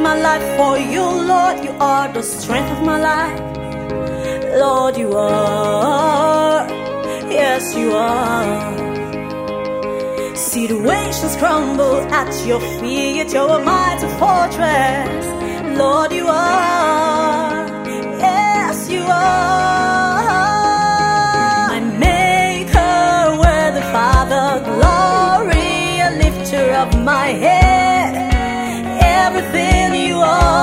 my life for you, Lord. You are the strength of my life. Lord, you are. Yes, you are. Situations crumble at your feet. You're a mighty fortress. Lord, you are. Yes, you are. My maker, worthy Father, glory, a lifter of my head. Everything you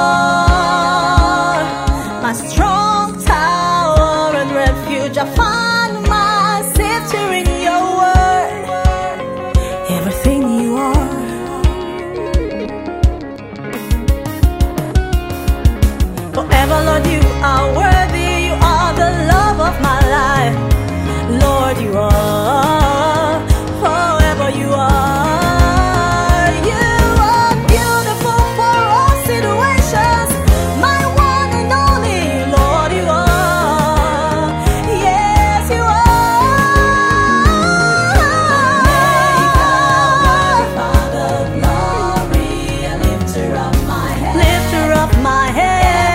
are, my strong tower and refuge. I find my safety in your word. Everything you are. Forever, Lord, you are worthy. You are the love of my life. Lord, you are. Forever you are. You are beautiful for all situations. My one and only, Lord, you are. Yes, you are. Father, glory, a lifter of my head. Lifter of my head.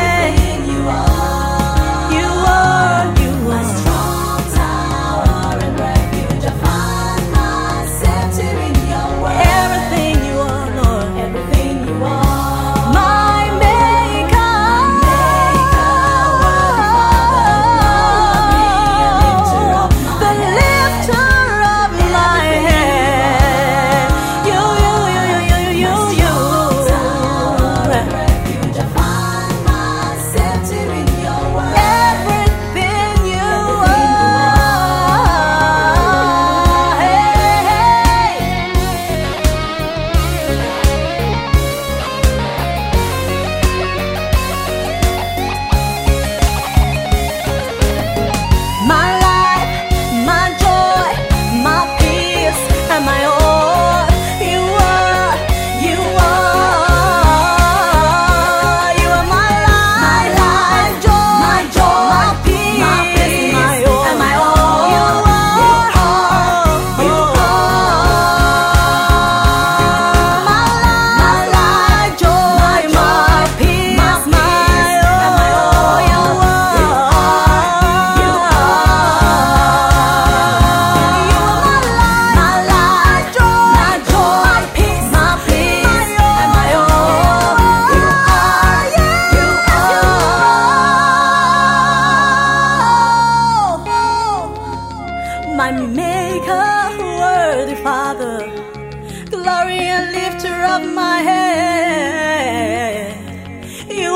My maker, worthy Father, glory and lifter of my head. You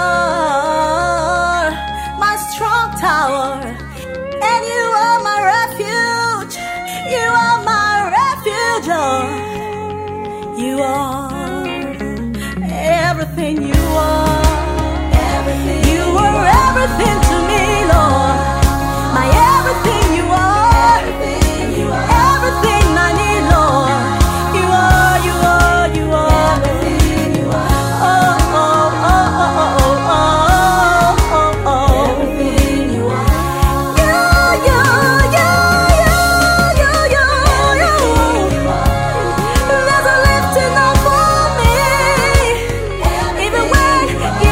are my strong tower, and you are my refuge. You are my refuge, Lord. You are everything you are. You are everything to me, Lord. My everything you are. Everything I need, Lord. You are, you are, you are. Oh, oh, oh, oh, oh, oh, oh, oh. Everything you are. You, you, you, you, you, you, you. There's a lifting up for me. Even when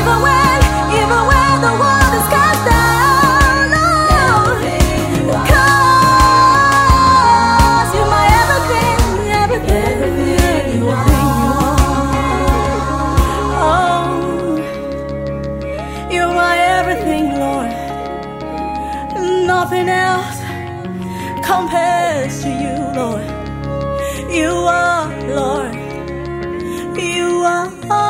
the world is cast down, Lord. Nothing else compares to you, Lord. You are, Lord. You are.